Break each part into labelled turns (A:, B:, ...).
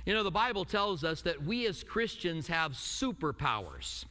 A: You know, the Bible tells us that we as Christians have superpowers.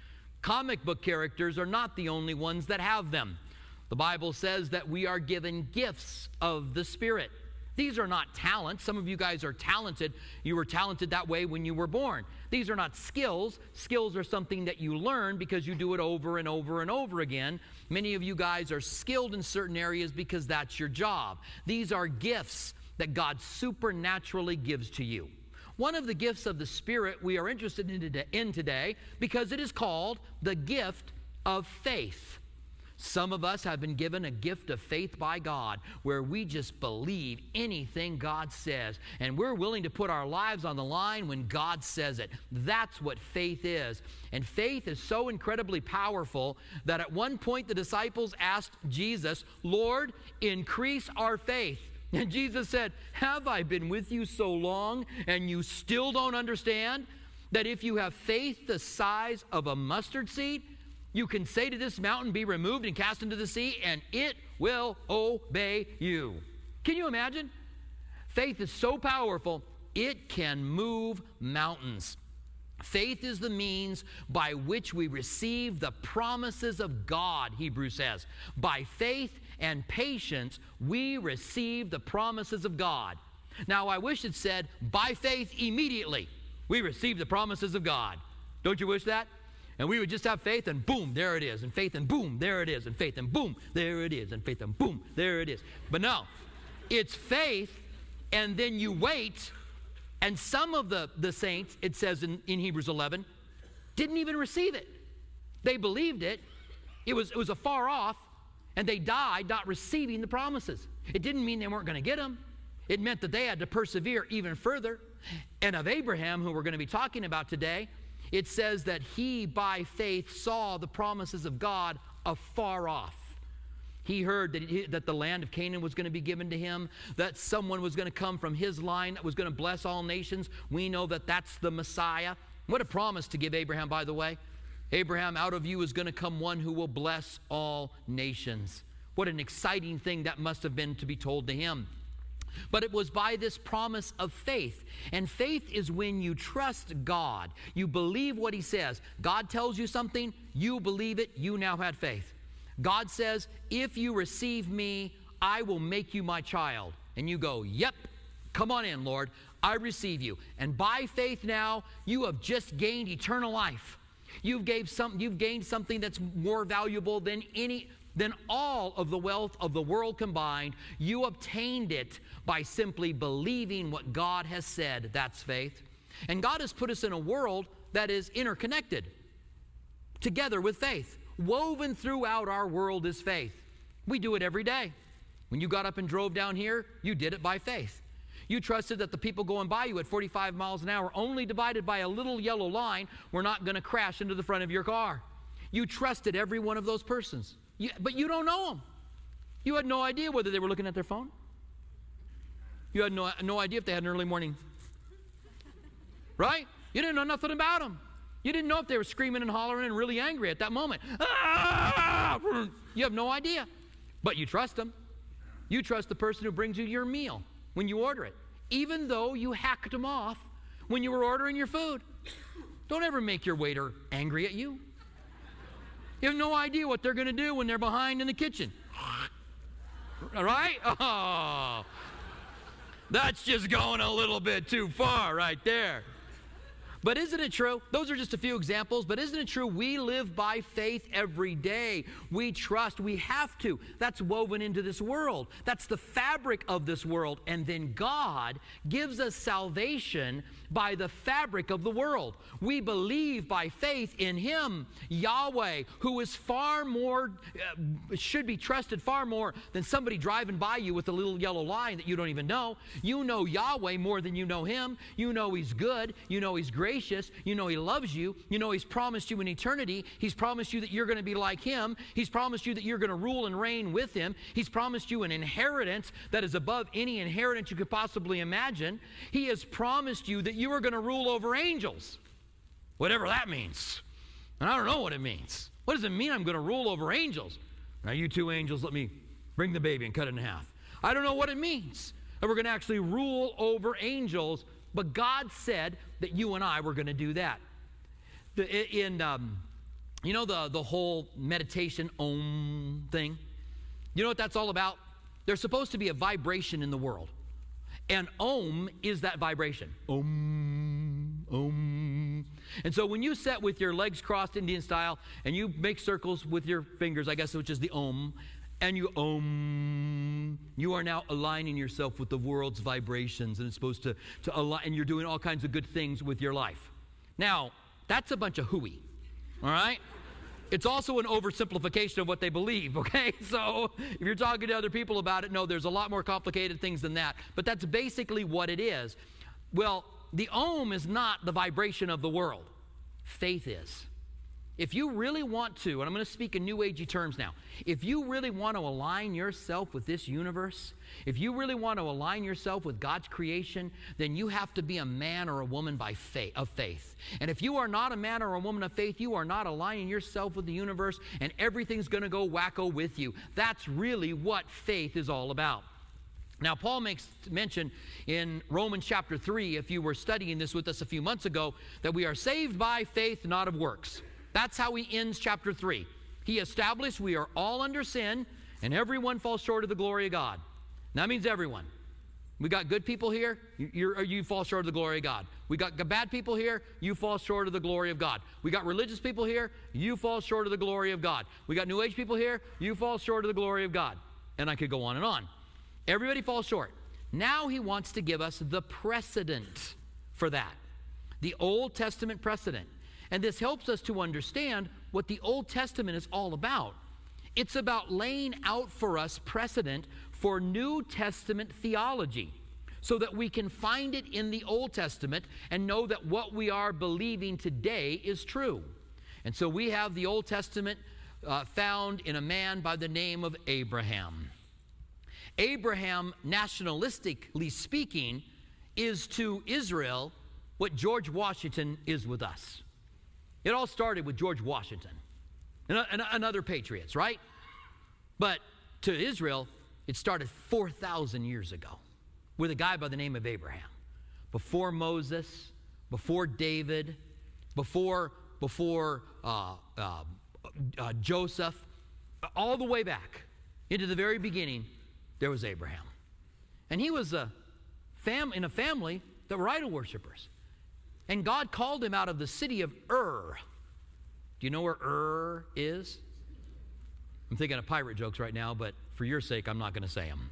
A: Comic book characters are not the only ones that have them. The Bible says that we are given gifts of the Spirit. These are not talents. Some of you guys are talented. You were talented that way when you were born. These are not skills. Skills are something that you learn because you do it over and over and over again. Many of you guys are skilled in certain areas because that's your job. These are gifts that God supernaturally gives to you. One of the gifts of the Spirit we are interested in today because it is called the gift of faith. Some of us have been given a gift of faith by God where we just believe anything God says, and we're willing to put our lives on the line when God says it. That's what faith is. And faith is so incredibly powerful that at one point the disciples asked Jesus, "Lord, increase our faith." And Jesus said, "Have I been with you so long and you still don't understand that if you have faith the size of a mustard seed, you can say to this mountain, be removed and cast into the sea, and it will obey you." Can you imagine? Faith is so powerful, it can move mountains. Faith is the means by which we receive the promises of God, Hebrews says. By faith and patience, we receive the promises of God. Now, I wish it said, by faith immediately, we receive the promises of God. Don't you wish that? And we would just have faith and boom, there it is. And faith and boom, there it is. And faith and boom, there it is. And faith and boom, there it is. But no, it's faith and then you wait. And some of the saints, it says in Hebrews 11, didn't even receive it. They believed it. It was afar off. And they died not receiving the promises. It didn't mean they weren't going to get them. It meant that they had to persevere even further. And of Abraham, who we're going to be talking about today, it says that he, by faith, saw the promises of God afar off. He heard that the land of Canaan was going to be given to him, that someone was going to come from his line that was going to bless all nations. We know that that's the Messiah. What a promise to give Abraham, by the way. Abraham, out of you is going to come one who will bless all nations. What an exciting thing that must have been to be told to him. But it was by this promise of faith. And faith is when you trust God. You believe what he says. God tells you something, you believe it, you now had faith. God says, if you receive me, I will make you my child. And you go, yep, come on in, Lord. I receive you. And by faith now, you have just gained eternal life. You've gained something that's more valuable than all of the wealth of the world combined. You obtained it by simply believing what God has said. That's faith. And God has put us in a world that is interconnected together with faith. Woven throughout our world is faith. We do it every day. When you got up and drove down here, you did it by faith. You trusted that the people going by you at 45 miles an hour, only divided by a little yellow line, were not going to crash into the front of your car. You trusted every one of those persons. But you don't know them. You had no idea whether they were looking at their phone. You had no idea if they had an early morning. Right? You didn't know nothing about them. You didn't know if they were screaming and hollering and really angry at that moment. Ah! You have no idea. But you trust them. You trust the person who brings you your meal when you order it, even though you hacked them off when you were ordering your food. Don't ever make your waiter angry at you. You have no idea what they're going to do when they're behind in the kitchen. All right? Oh, that's just going a little bit too far right there. But isn't it true? Those are just a few examples, but isn't it true? We live by faith every day. We trust. We have to. That's woven into this world. That's the fabric of this world. And then God gives us salvation by the fabric of the world. We believe by faith in Him, Yahweh, who is far more, should be trusted far more than somebody driving by you with a little yellow line that you don't even know. You know Yahweh more than you know Him. You know He's good. You know He's gracious. You know He loves you. You know He's promised you an eternity. He's promised you that you're going to be like Him. He's promised you that you're going to rule and reign with Him. He's promised you an inheritance that is above any inheritance you could possibly imagine. He has promised you that you are going to rule over angels, whatever that means. And I don't know what it means. What does it mean I'm going to rule over angels? Now, you two angels, let me bring the baby and cut it in half. I don't know what it means that we're going to actually rule over angels, But God said that you and I were going to do that. You know the whole meditation Om thing? You know what that's all about? There's supposed to be a vibration in the world. And Om is that vibration. Om, Om. And so when you sit with your legs crossed Indian style and you make circles with your fingers, I guess, which is the Om, and you Om, you are now aligning yourself with the world's vibrations, and it's supposed to align, and you're doing all kinds of good things with your life. Now, that's a bunch of hooey, all right? It's also an oversimplification of what they believe, okay? So if you're talking to other people about it, no, there's a lot more complicated things than that. But that's basically what it is. Well, the Om is not the vibration of the world. Faith is. If you really want to, and I'm going to speak in New Agey terms now, if you really want to align yourself with this universe, if you really want to align yourself with God's creation, then you have to be a man or a woman of faith. And if you are not a man or a woman of faith, you are not aligning yourself with the universe, and everything's going to go wacko with you. That's really what faith is all about. Now, Paul makes mention in Romans chapter 3, if you were studying this with us a few months ago, that we are saved by faith, not of works. That's how he ends chapter 3. He established we are all under sin, and everyone falls short of the glory of God. That means everyone. We got good people here, you fall short of the glory of God. We got bad people here, you fall short of the glory of God. We got religious people here, you fall short of the glory of God. We got New Age people here, you fall short of the glory of God. And I could go on and on. Everybody falls short. Now he wants to give us the precedent for that. The Old Testament precedent. And this helps us to understand what the Old Testament is all about. It's about laying out for us precedent for New Testament theology so that we can find it in the Old Testament and know that what we are believing today is true. And so we have the Old Testament found in a man by the name of Abraham. Abraham, nationalistically speaking, is to Israel what George Washington is with us. It all started with George Washington and other patriots, right? But to Israel, it started 4,000 years ago with a guy by the name of Abraham. Before Moses, before David, before Joseph, all the way back into the very beginning, there was Abraham. And he was in a family that were idol worshipers. And God called him out of the city of Ur. Do you know where Ur is? I'm thinking of pirate jokes right now, but for your sake, I'm not going to say them.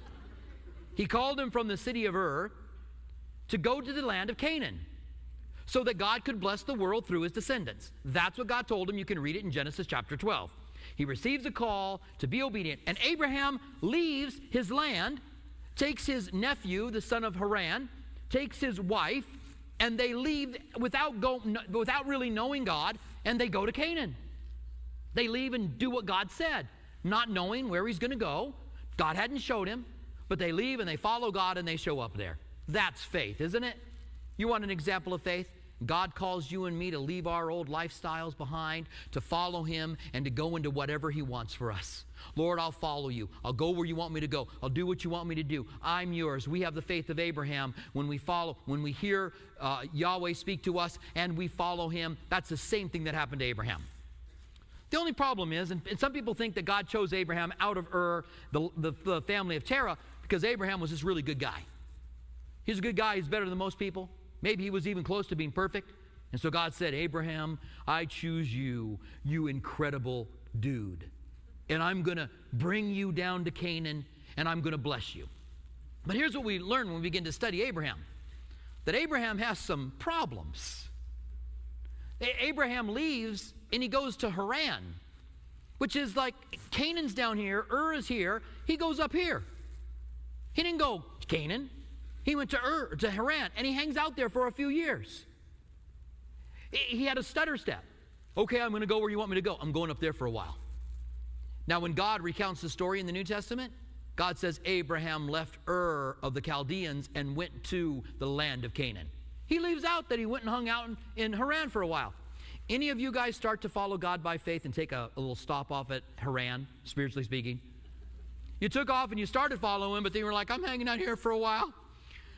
A: He called him from the city of Ur to go to the land of Canaan so that God could bless the world through his descendants. That's what God told him. You can read it in Genesis chapter 12. He receives a call to be obedient. And Abraham leaves his land, takes his nephew, the son of Haran, takes his wife, and they leave without really knowing God, and they go to Canaan. They leave and do what God said, not knowing where he's going to go. God hadn't showed him, but they leave and they follow God and they show up there. That's faith, isn't it? You want an example of faith? God calls you and me to leave our old lifestyles behind, to follow him, and to go into whatever he wants for us. Lord, I'll follow you. I'll go where you want me to go. I'll do what you want me to do. I'm yours. We have the faith of Abraham. When we hear Yahweh speak to us and we follow him, that's the same thing that happened to Abraham. The only problem is, and some people think that God chose Abraham out of Ur, the family of Terah, because Abraham was this really good guy. He's a good guy. He's better than most people. Maybe he was even close to being perfect. And so God said, Abraham, I choose you, you incredible dude. And I'm going to bring you down to Canaan, and I'm going to bless you. But here's what we learn when we begin to study Abraham. That Abraham has some problems. Abraham leaves, and he goes to Haran, which is like Canaan's down here, Ur is here. He goes up here. He didn't go to Canaan. He went to Haran, and he hangs out there for a few years. He had a stutter step. Okay, I'm going to go where you want me to go. I'm going up there for a while. Now, when God recounts the story in the New Testament, God says Abraham left Ur of the Chaldeans and went to the land of Canaan. He leaves out that he went and hung out in Haran for a while. Any of you guys start to follow God by faith and take a little stop off at Haran, spiritually speaking? You took off and you started following him, but then you were like, I'm hanging out here for a while.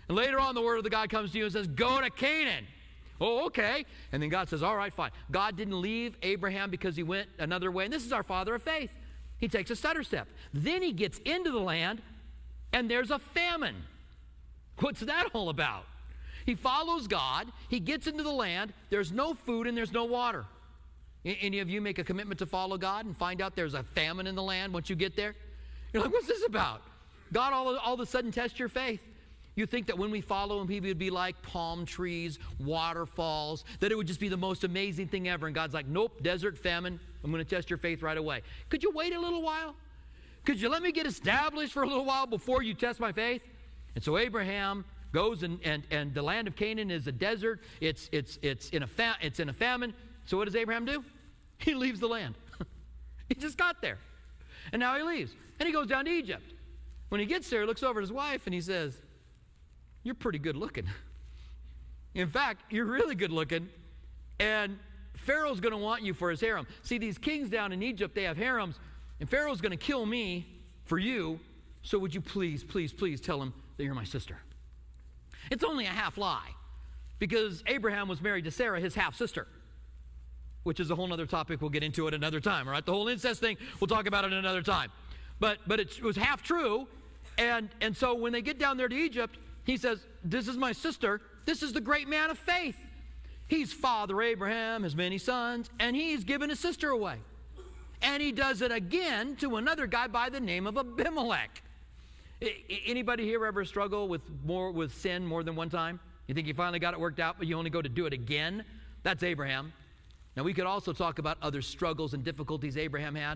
A: And later on, the word of the God comes to you and says, go to Canaan. Oh, okay. And then God says, all right, fine. God didn't leave Abraham because he went another way. And this is our father of faith. He takes a stutter step. Then he gets into the land, and there's a famine. What's that all about? He follows God. He gets into the land. There's no food and there's no water. Any of you make a commitment to follow God and find out there's a famine in the land once you get there? You're like, what's this about? God all of a sudden tests your faith. You think that when we follow him, he would be like palm trees, waterfalls, that it would just be the most amazing thing ever. And God's like, nope, desert, famine. I'm going to test your faith right away. Could you wait a little while? Could you let me get established for a little while before you test my faith? And so Abraham goes, and the land of Canaan is a desert. It's in a famine. So what does Abraham do? He leaves the land. He just got there. And now he leaves. And he goes down to Egypt. When he gets there, he looks over at his wife and he says, you're pretty good looking. In fact, you're really good looking. And Pharaoh's going to want you for his harem. See, these kings down in Egypt, they have harems. And Pharaoh's going to kill me for you. So would you please, please, please tell him that you're my sister? It's only a half lie. Because Abraham was married to Sarah, his half-sister. Which is a whole other topic. We'll get into it another time, all right? The whole incest thing, we'll talk about it another time. But it was half true. And so when they get down there to Egypt, he says, this is my sister. This is the great man of faith. He's Father Abraham, has many sons, and he's given his sister away. And he does it again to another guy by the name of Abimelech. Anybody here ever struggle with sin more than one time? You think you finally got it worked out, but you only go to do it again? That's Abraham. Now, we could also talk about other struggles and difficulties Abraham had.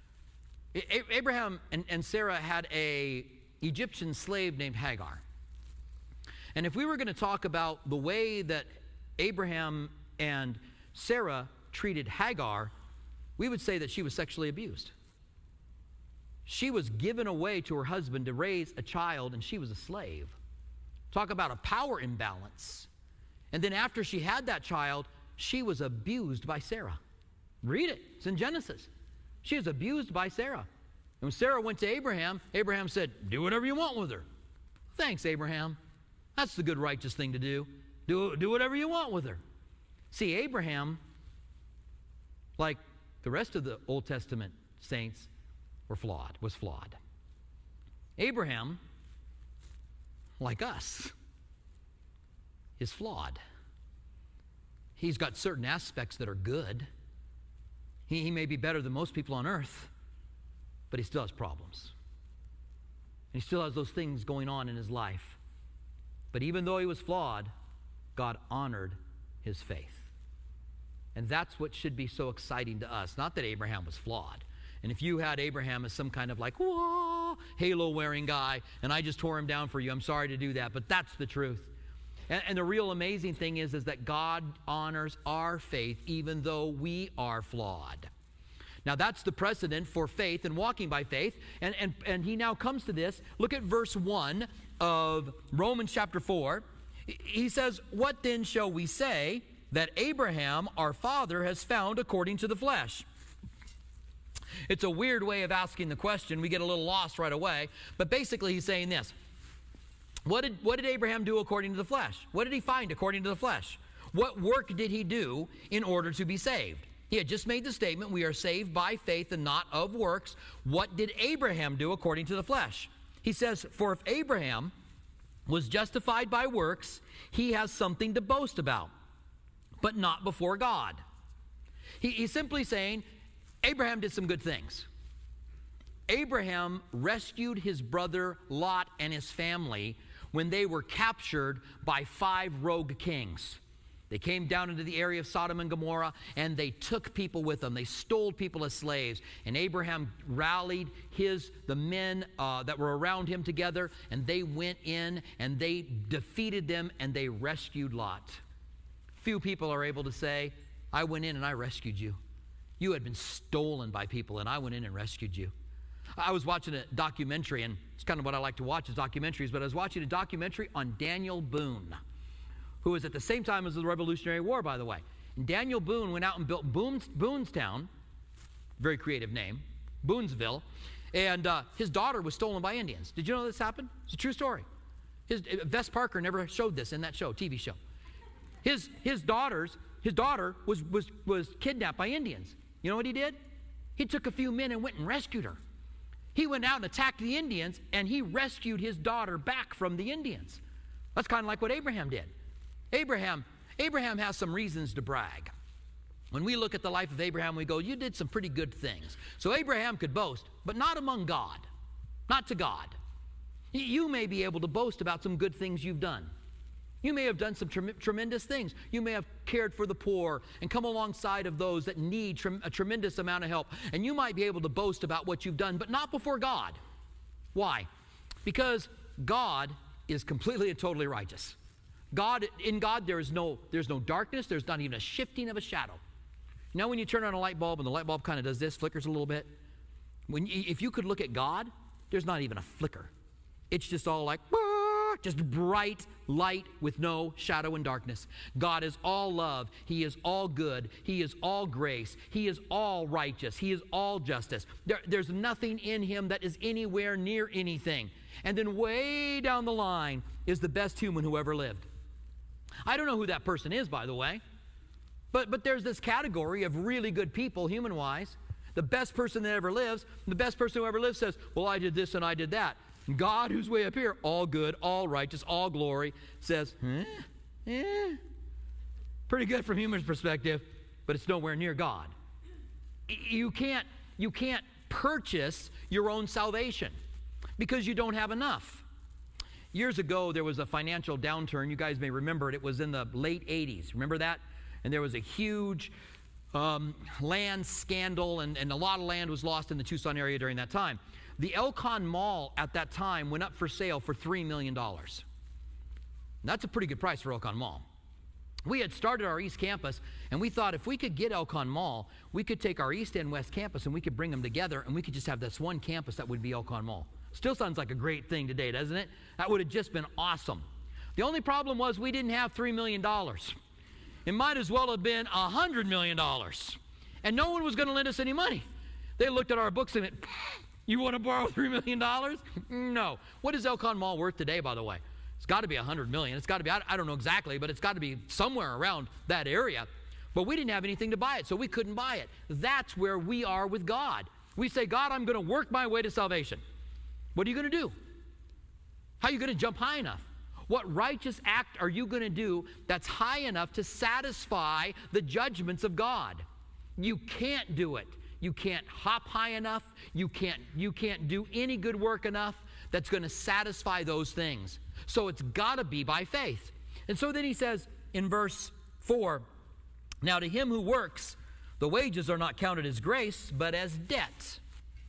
A: Abraham and Sarah had an Egyptian slave named Hagar. And if we were going to talk about the way that Abraham and Sarah treated Hagar, we would say that she was sexually abused. She was given away to her husband to raise a child, and she was a slave. Talk about a power imbalance. And then after she had that child, she was abused by Sarah. Read it. It's in Genesis. She was abused by Sarah. And when Sarah went to Abraham, Abraham said, do whatever you want with her. Thanks, Abraham. That's the good, righteous thing to do. Do whatever you want with her. See, Abraham, like the rest of the Old Testament saints, was flawed. Abraham, like us, is flawed. He's got certain aspects that are good. He may be better than most people on earth, but he still has problems. And he still has those things going on in his life. But even though he was flawed, God honored his faith. And that's what should be so exciting to us. Not that Abraham was flawed. And if you had Abraham as some kind of like, whoa, halo-wearing guy, and I just tore him down for you, I'm sorry to do that, but that's the truth. And the real amazing thing is that God honors our faith even though we are flawed. Now that's the precedent for faith and walking by faith. And he now comes to this. Look at verse 1 of Romans chapter 4. He says, what then shall we say that Abraham, our father, has found according to the flesh? It's a weird way of asking the question. We get a little lost right away. But basically he's saying this. What did Abraham do according to the flesh? What did he find according to the flesh? What work did he do in order to be saved? He had just made the statement, we are saved by faith and not of works. What did Abraham do according to the flesh? He says, for if Abraham was justified by works, he has something to boast about, but not before God. He's simply saying, Abraham did some good things. Abraham rescued his brother Lot and his family when they were captured by 5 rogue kings. They came down into the area of Sodom and Gomorrah, and they took people with them. They stole people as slaves. And Abraham rallied the men that were around him together, and they went in, and they defeated them, and they rescued Lot. Few people are able to say, I went in and I rescued you. You had been stolen by people, and I went in and rescued you. I was watching a documentary, and it's kind of what I like to watch is documentaries, but I was watching a documentary on Daniel Boone, who was at the same time as the Revolutionary War, by the way. And Daniel Boone went out and built Boonestown, very creative name, Boonesville, and his daughter was stolen by Indians. Did you know this happened? It's a true story. Vess Parker never showed this in that show, TV show. His daughter was kidnapped by Indians. You know what he did? He took a few men and went and rescued her. He went out and attacked the Indians, and he rescued his daughter back from the Indians. That's kind of like what Abraham did. Abraham has some reasons to brag. When we look at the life of Abraham, we go, you did some pretty good things. So Abraham could boast, but not among God, not to God. You may be able to boast about some good things you've done. You may have done some tremendous things. You may have cared for the poor and come alongside of those that need a tremendous amount of help. And you might be able to boast about what you've done, but not before God. Why? Because God is completely and totally righteous. In God, there's no darkness. There's not even a shifting of a shadow. You know when you turn on a light bulb and the light bulb kind of does this, flickers a little bit? If you could look at God, there's not even a flicker. It's just all like, just bright light with no shadow and darkness. God is all love. He is all good. He is all grace. He is all righteous. He is all justice. There's nothing in him that is anywhere near anything. And then way down the line is the best human who ever lived. I don't know who that person is, by the way. But there's this category of really good people, human-wise. The best person that ever lives, the best person who ever lives says, well, I did this and I did that. God, who's way up here, all good, all righteous, all glory, says, pretty good from human perspective, but it's nowhere near God. You can't purchase your own salvation because you don't have enough. Years ago, there was a financial downturn. You guys may remember it. It was in the late 80s. Remember that? And there was a huge land scandal, and a lot of land was lost in the Tucson area during that time. The Elcon Mall at that time went up for sale for $3 million. That's a pretty good price for Elcon Mall. We had started our East Campus, and we thought if we could get Elcon Mall, we could take our East and West Campus, and we could bring them together, and we could just have this one campus that would be Elcon Mall. Still sounds like a great thing today, doesn't it? That would have just been awesome. The only problem was we didn't have $3 million. It might as well have been $100 million. And no one was going to lend us any money. They looked at our books and went, you want to borrow $3 million? No. What is Elcon Mall worth today, by the way? It's got to be $100 million. It's got to be, I don't know exactly, but it's got to be somewhere around that area. But we didn't have anything to buy it, so we couldn't buy it. That's where we are with God. We say, God, I'm going to work my way to salvation. What are you going to do? How are you going to jump high enough? What righteous act are you going to do that's high enough to satisfy the judgments of God? You can't do it. You can't hop high enough. You can't do any good work enough that's going to satisfy those things. So it's got to be by faith. And so then he says in verse 4, now to him who works, the wages are not counted as grace, but as debt.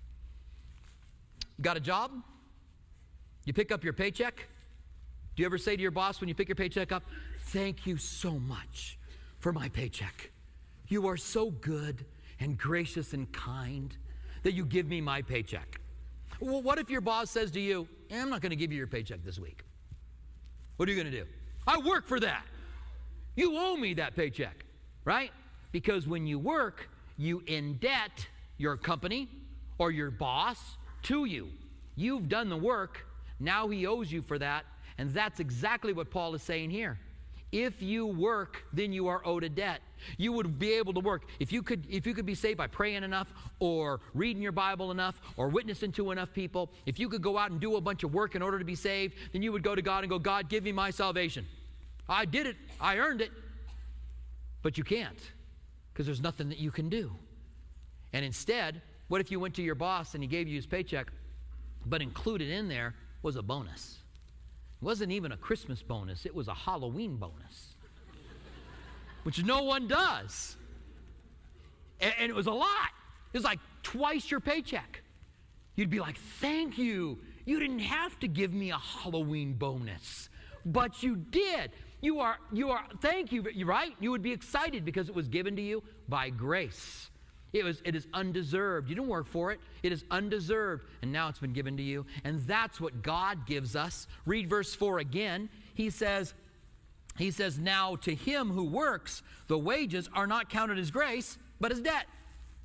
A: Got a job? You pick up your paycheck? Do you ever say to your boss when you pick your paycheck up, thank you so much for my paycheck. You are so good and gracious and kind that you give me my paycheck. Well, what if your boss says to you, I'm not going to give you your paycheck this week? What are you going to do? I work for that. You owe me that paycheck, right? Because when you work, you indebt your company or your boss to you. You've done the work. Now he owes you for that. And that's exactly what Paul is saying here. If you work, then you are owed a debt. You would be able to work. If you could be saved by praying enough or reading your Bible enough or witnessing to enough people, if you could go out and do a bunch of work in order to be saved, then you would go to God and go, God, give me my salvation. I did it. I earned it. But you can't because there's nothing that you can do. And instead, what if you went to your boss and he gave you his paycheck, but included in there was a bonus? It wasn't even a Christmas bonus. It was a Halloween bonus, which no one does. And it was a lot. It was like twice your paycheck. You'd be like, thank you. You didn't have to give me a Halloween bonus, but you did. Thank you, right? You would be excited because it was given to you by grace. It is undeserved. You didn't work for it. It is undeserved, and now it's been given to you. And that's what God gives us. Read verse 4 again. He says, now to him who works, the wages are not counted as grace, but as debt.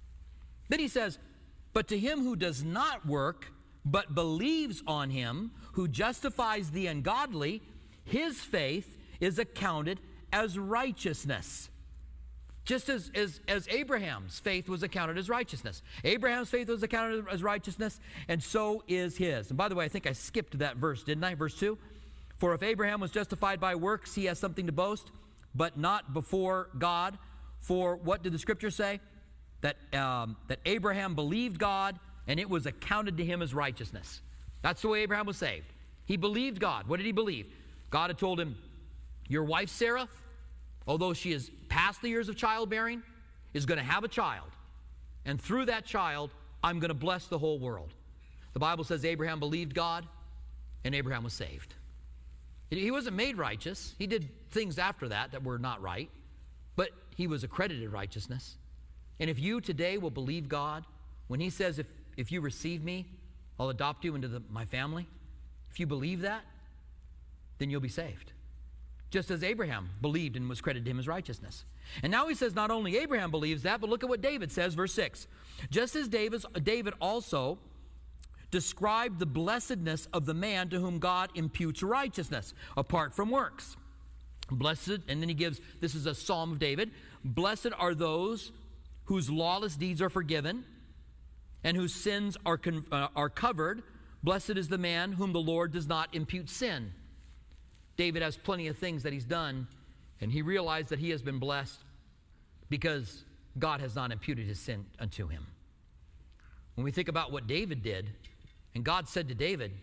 A: Then he says, but to him who does not work, but believes on him who justifies the ungodly, his faith is accounted as righteousness. Just as Abraham's faith was accounted as righteousness. Abraham's faith was accounted as righteousness, and so is his. And by the way, I think I skipped that verse, didn't I? Verse 2. For if Abraham was justified by works, he has something to boast, but not before God. For what did the Scripture say? That Abraham believed God, and it was accounted to him as righteousness. That's the way Abraham was saved. He believed God. What did he believe? God had told him, your wife Sarah, although she is past the years of childbearing, is going to have a child. And through that child, I'm going to bless the whole world. The Bible says Abraham believed God, and Abraham was saved. He wasn't made righteous. He did things after that were not right, but he was accredited righteousness. And if you today will believe God, when he says, if you receive me, I'll adopt you into my family, if you believe that, then you'll be saved. Just as Abraham believed and was credited to him as righteousness. And now he says not only Abraham believes that, but look at what David says, verse 6. Just as David also described the blessedness of the man to whom God imputes righteousness, apart from works. Blessed, and then he gives, this is a psalm of David, blessed are those whose lawless deeds are forgiven and whose sins are covered. Blessed is the man whom the Lord does not impute sin. David has plenty of things that he's done, and he realized that he has been blessed because God has not imputed his sin unto him. When we think about what David did, and God said to David,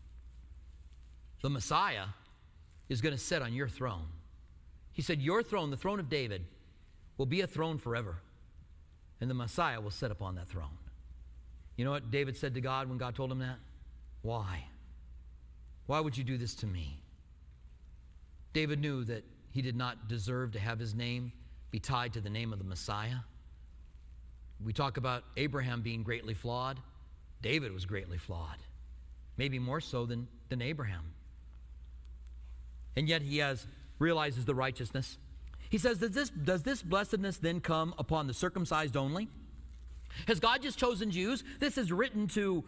A: the Messiah is going to sit on your throne. He said, your throne, the throne of David, will be a throne forever, and the Messiah will sit upon that throne. You know what David said to God when God told him that? Why? Why would you do this to me? David knew that he did not deserve to have his name be tied to the name of the Messiah. We talk about Abraham being greatly flawed. David was greatly flawed, maybe more so than Abraham. And yet he realizes the righteousness. He says, does this blessedness then come upon the circumcised only? Has God just chosen Jews? This is written to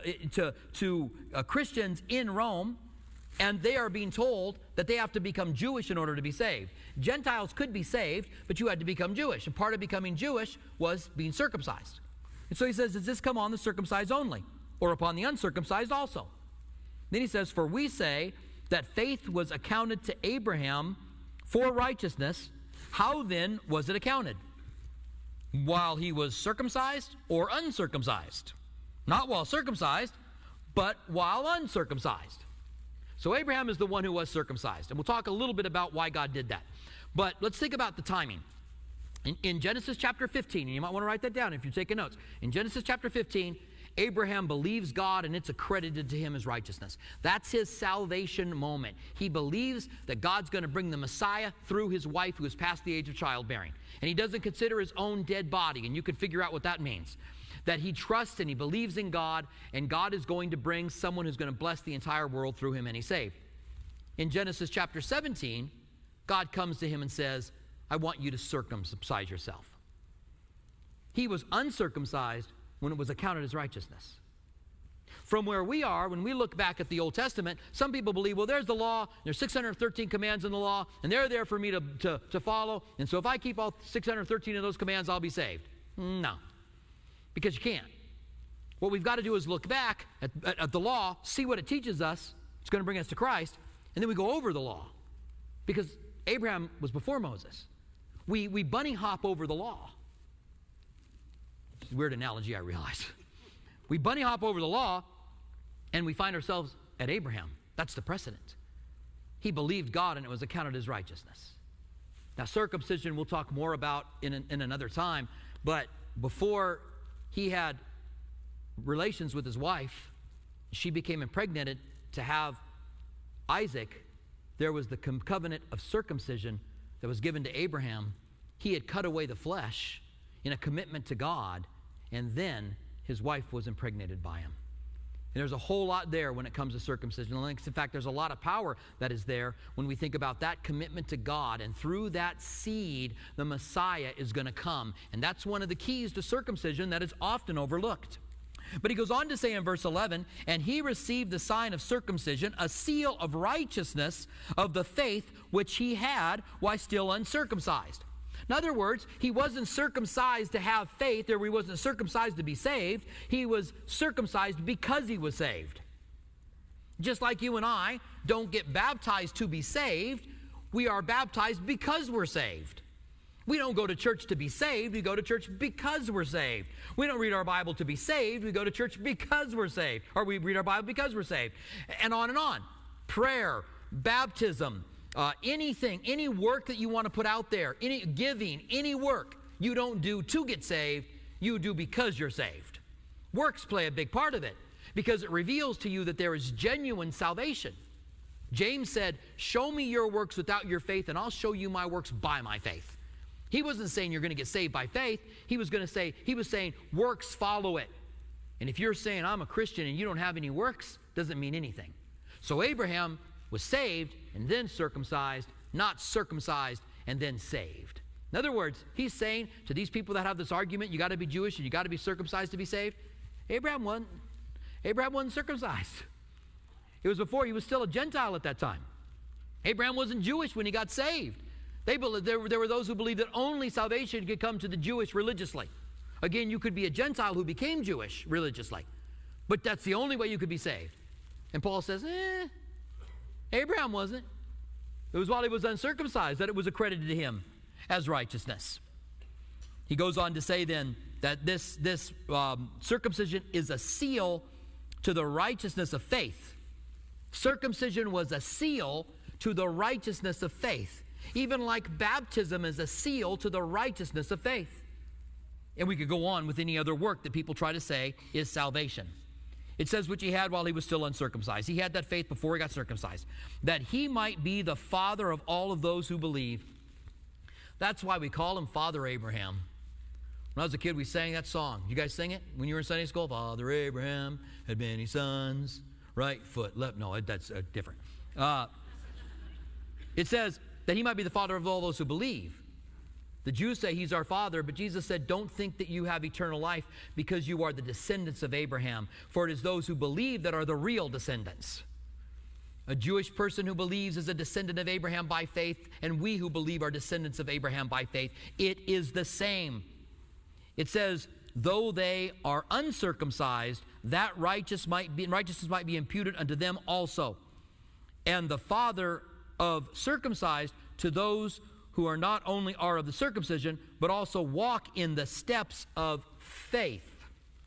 A: Christians in Rome, and they are being told that they have to become Jewish in order to be saved. Gentiles could be saved, but you had to become Jewish. And part of becoming Jewish was being circumcised. And so he says, does this come on the circumcised only, or upon the uncircumcised also? Then he says, for we say that faith was accounted to Abraham for righteousness. How then was it accounted? While he was circumcised or uncircumcised? Not while circumcised, but while uncircumcised. So Abraham is the one who was circumcised. And we'll talk a little bit about why God did that. But let's think about the timing. In Genesis chapter 15, and you might want to write that down if you're taking notes. In Genesis chapter 15, Abraham believes God, and it's accredited to him as righteousness. That's his salvation moment. He believes that God's going to bring the Messiah through his wife who is past the age of childbearing. And he doesn't consider his own dead body, and you can figure out what that means. That he trusts and he believes in God, and God is going to bring someone who's going to bless the entire world through him, and he's saved. In Genesis chapter 17, God comes to him and says, I want you to circumcise yourself. He was uncircumcised when it was accounted as righteousness. From where we are, when we look back at the Old Testament, some people believe, well, there's the law, there's 613 commands in the law, and they're there for me to follow, and so if I keep all 613 of those commands, I'll be saved. No, because you can't. What we've got to do is look back at the law, see what it teaches us, it's going to bring us to Christ, and then we go over the law, because Abraham was before Moses. We bunny hop over the law. It's a weird analogy, I realize. We bunny hop over the law, and we find ourselves at Abraham. That's the precedent. He believed God, and it was accounted as righteousness. Now, circumcision we'll talk more about in another time, but before he had relations with his wife, she became impregnated to have Isaac. There was the covenant of circumcision that was given to Abraham. He had cut away the flesh in a commitment to God, and then his wife was impregnated by him. And there's a whole lot there when it comes to circumcision. In fact, there's a lot of power that is there when we think about that commitment to God, and through that seed, the Messiah is going to come. And that's one of the keys to circumcision that is often overlooked. But he goes on to say in verse 11, and he received the sign of circumcision, a seal of righteousness of the faith which he had while still uncircumcised. In other words, he wasn't circumcised to have faith, or he wasn't circumcised to be saved. He was circumcised because he was saved. Just like you and I don't get baptized to be saved, we are baptized because we're saved. We don't go to church to be saved. We go to church because we're saved. We don't read our Bible to be saved. We go to church because we're saved. Or we read our Bible because we're saved. And on and on. Prayer, baptism, anything, any work that you want to put out there, any giving, any work you don't do to get saved, you do because you're saved. Works play a big part of it because it reveals to you that there is genuine salvation. James said, show me your works without your faith, and I'll show you my works by my faith. He wasn't saying you're going to get saved by faith. He was saying works follow it. And if you're saying I'm a Christian and you don't have any works, doesn't mean anything. So Abraham was saved and then circumcised, not circumcised and then saved. In other words, he's saying to these people that have this argument, you got to be Jewish and you got to be circumcised to be saved. Abraham wasn't circumcised. It was before, he was still a Gentile at that time. Abraham wasn't Jewish when he got saved. There were those who believed that only salvation could come to the Jewish religiously. Again, you could be a Gentile who became Jewish religiously, but that's the only way you could be saved. And Paul says, Abraham wasn't. It was while he was uncircumcised that it was accredited to him as righteousness. He goes on to say then that this circumcision is a seal to the righteousness of faith. Circumcision was a seal to the righteousness of faith. Even like baptism is a seal to the righteousness of faith. And we could go on with any other work that people try to say is salvation. It says, which he had while he was still uncircumcised. He had that faith before he got circumcised, that he might be the father of all of those who believe. That's why we call him Father Abraham. When I was a kid, we sang that song. You guys sing it when you were in Sunday school? Father Abraham had many sons, right foot, left. No, that's different. It says that he might be the father of all those who believe. The Jews say he's our father, but Jesus said, don't think that you have eternal life because you are the descendants of Abraham, for it is those who believe that are the real descendants. A Jewish person who believes is a descendant of Abraham by faith, and we who believe are descendants of Abraham by faith. It is the same. It says, though they are uncircumcised, that righteousness might be imputed unto them also. And the father of circumcised to those who are not only are of the circumcision, but also walk in the steps of faith.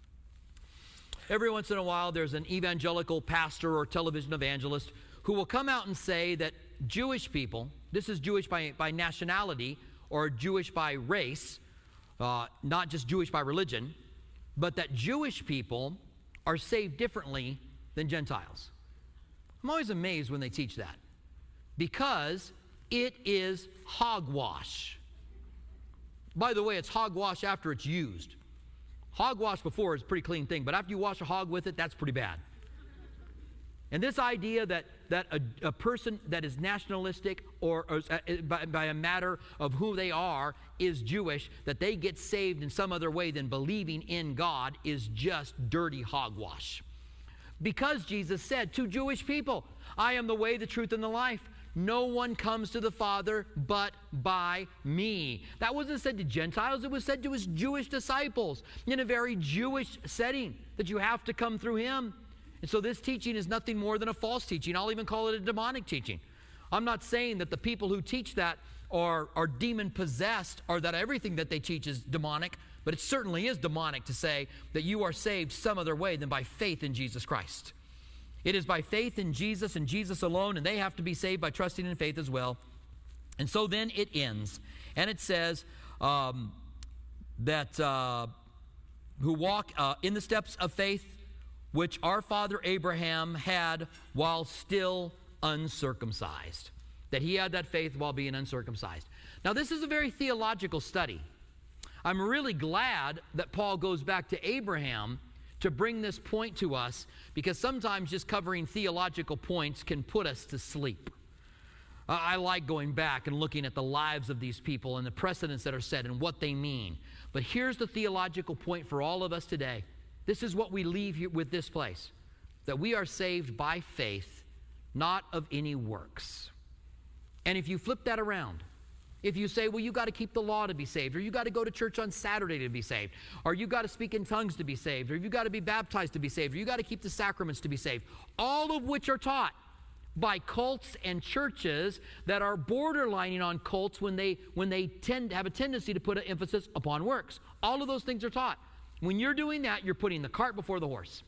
A: Every once in a while, there's an evangelical pastor or television evangelist who will come out and say that Jewish people, this is Jewish by nationality or Jewish by race, not just Jewish by religion, but that Jewish people are saved differently than Gentiles. I'm always amazed when they teach that, because it is hogwash. By the way, it's hogwash after it's used. Hogwash before is a pretty clean thing, but after you wash a hog with it, that's pretty bad. And this idea that a person that is nationalistic or by a matter of who they are is Jewish, that they get saved in some other way than believing in God, is just dirty hogwash. Because Jesus said to Jewish people, I am the way, the truth, and the life. No one comes to the Father but by me. That wasn't said to Gentiles. It was said to his Jewish disciples in a very Jewish setting, that you have to come through him. And so this teaching is nothing more than a false teaching. I'll even call it a demonic teaching. I'm not saying that the people who teach that are demon-possessed or that everything that they teach is demonic, but it certainly is demonic to say that you are saved some other way than by faith in Jesus Christ. It is by faith in Jesus and Jesus alone, and they have to be saved by trusting in faith as well. And so then it ends, and it says that who walk in the steps of faith which our father Abraham had while still uncircumcised. That he had that faith while being uncircumcised. Now, this is a very theological study. I'm really glad that Paul goes back to Abraham to bring this point to us, because sometimes just covering theological points can put us to sleep. I like going back and looking at the lives of these people and the precedents that are set and what they mean. But here's the theological point for all of us today. This is what we leave here with this place, that we are saved by faith, not of any works. And if you flip that around, if you say, well, you got to keep the law to be saved, or you got to go to church on Saturday to be saved, or you got to speak in tongues to be saved, or you got to be baptized to be saved, or you got to keep the sacraments to be saved, all of which are taught by cults and churches that are borderlining on cults when they tend to have a tendency to put an emphasis upon works. All of those things are taught. When you're doing that, you're putting the cart before the horse.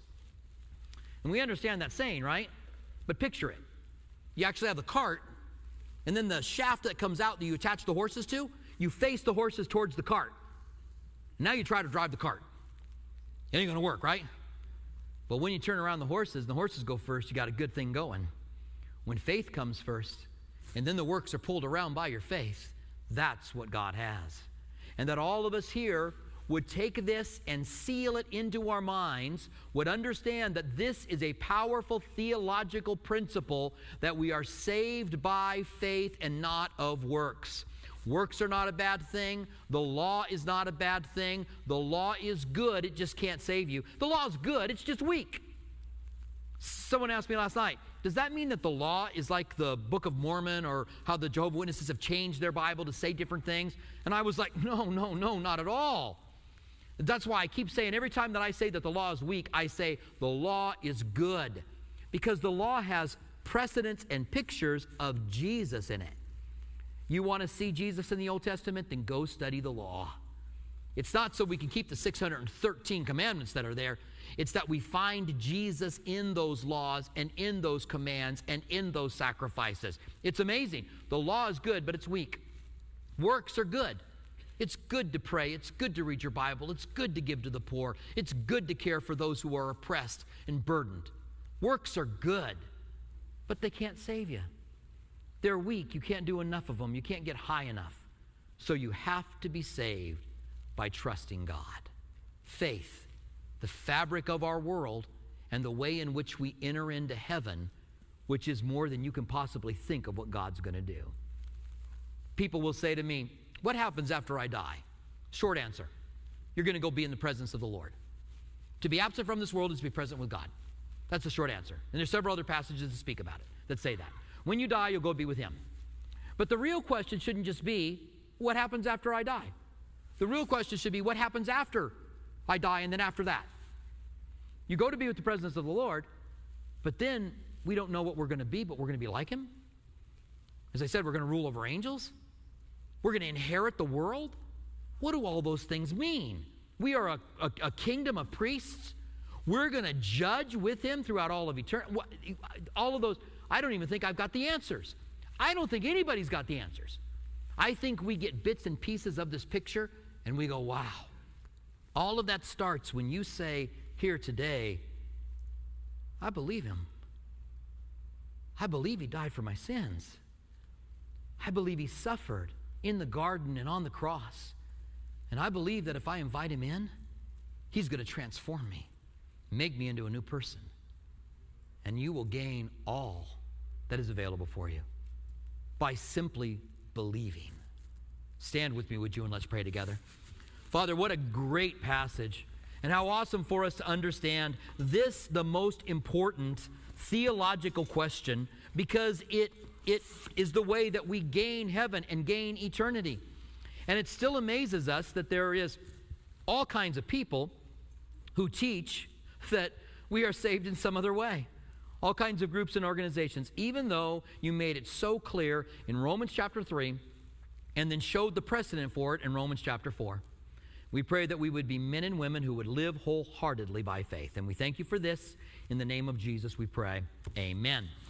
A: And we understand that saying, right? But picture it. You actually have the cart, and then the shaft that comes out that you attach the horses to, you face the horses towards the cart. Now you try to drive the cart. It ain't going to work, right? But when you turn around the horses and the horses go first, you got a good thing going. When faith comes first, and then the works are pulled around by your faith, that's what God has. And that all of us here would take this and seal it into our minds, would understand that this is a powerful theological principle, that we are saved by faith and not of works. Works are not a bad thing. The law is not a bad thing. The law is good. It just can't save you. The law is good. It's just weak. Someone asked me last night, does that mean that the law is like the Book of Mormon, or how the Jehovah's Witnesses have changed their Bible to say different things? And I was like, no, not at all. That's why I keep saying, every time that I say that the law is weak, I say the law is good. Because the law has precedents and pictures of Jesus in it. You want to see Jesus in the Old Testament? Then go study the law. It's not so we can keep the 613 commandments that are there. It's that we find Jesus in those laws and in those commands and in those sacrifices. It's amazing. The law is good, but it's weak. Works are good. It's good to pray. It's good to read your Bible. It's good to give to the poor. It's good to care for those who are oppressed and burdened. Works are good, but they can't save you. They're weak. You can't do enough of them. You can't get high enough. So you have to be saved by trusting God. Faith, the fabric of our world, and the way in which we enter into heaven, which is more than you can possibly think of what God's going to do. People will say to me, what happens after I die? Short answer, you're going to go be in the presence of the Lord. To be absent from this world is to be present with God. That's the short answer. And there's several other passages that speak about it, that say that. When you die, you'll go be with Him. But the real question shouldn't just be, what happens after I die? The real question should be, what happens after I die, and then after that? You go to be with the presence of the Lord, but then we don't know what we're going to be, but we're going to be like Him. As I said, we're going to rule over angels. We're going to inherit the world. What do all those things mean? We are a kingdom of priests. We're going to judge with Him throughout all of eternity. All of those, I don't even think I've got the answers. I don't think anybody's got the answers. I think we get bits and pieces of this picture and we go, wow. All of that starts when you say here today, I believe Him. I believe He died for my sins. I believe He suffered in the garden and on the cross. And I believe that if I invite Him in, He's going to transform me, make me into a new person. And you will gain all that is available for you by simply believing. Stand with me, would you, and let's pray together. Father, what a great passage, and how awesome for us to understand this, the most important theological question, because it is the way that we gain heaven and gain eternity. And it still amazes us that there is all kinds of people who teach that we are saved in some other way. All kinds of groups and organizations, even though you made it so clear in Romans chapter 3 and then showed the precedent for it in Romans chapter 4. We pray that we would be men and women who would live wholeheartedly by faith. And we thank you for this. In the name of Jesus we pray. Amen.